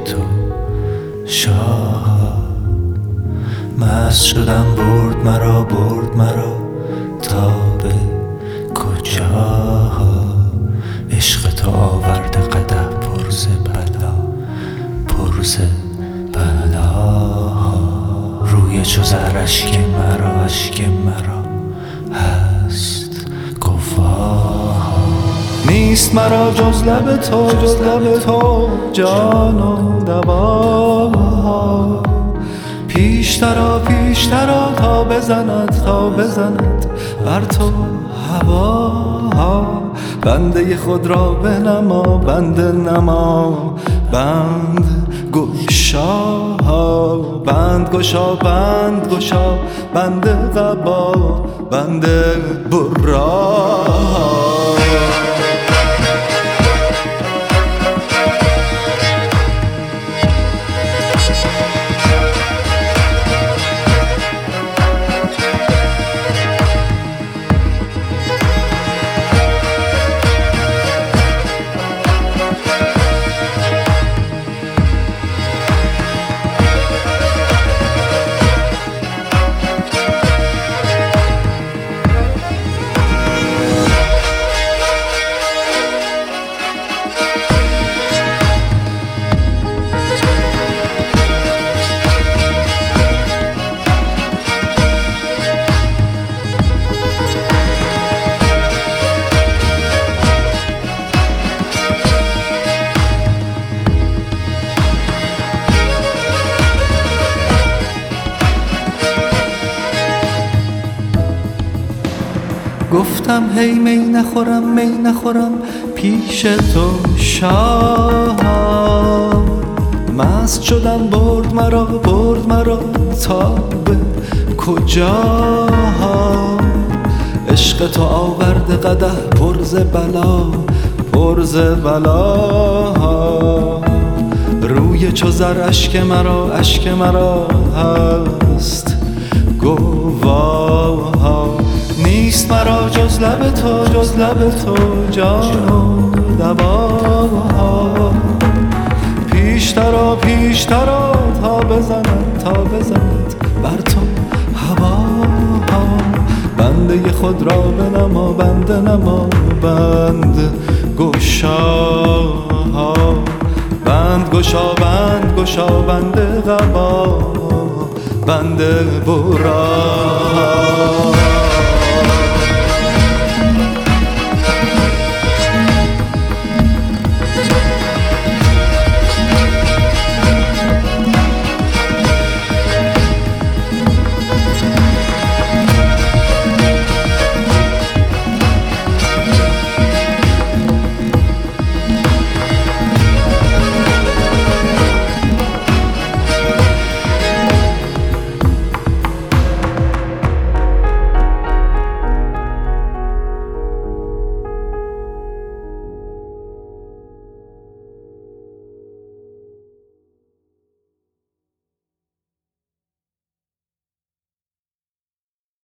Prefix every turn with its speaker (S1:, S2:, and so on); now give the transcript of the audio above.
S1: تو شاه. مست شدم برد مرا تا به کجا. عشق تو آورده قدح پر ز بلا. روی چو زر اشک مرا هست گواه. نیست مرا جز لب تو جان و دوا. پیشترا تا بزند بر تو هوا. بنده خود را بنما بنده نما بند گشا بنده قبا بنده برا. گفتم هی می نخورم پیش تو شاه. مست شدم برد مرا تا به کجا. عشق تو آورده قدح پر ز بلا. روی چو زر اشک مرا هست گواه. نیست مرا جز لب تو جان و دوا. پیشترا تا بزند بر تو هوا. بنده خود را بنما بنده نما بند گشا بنده قبا بنده برا.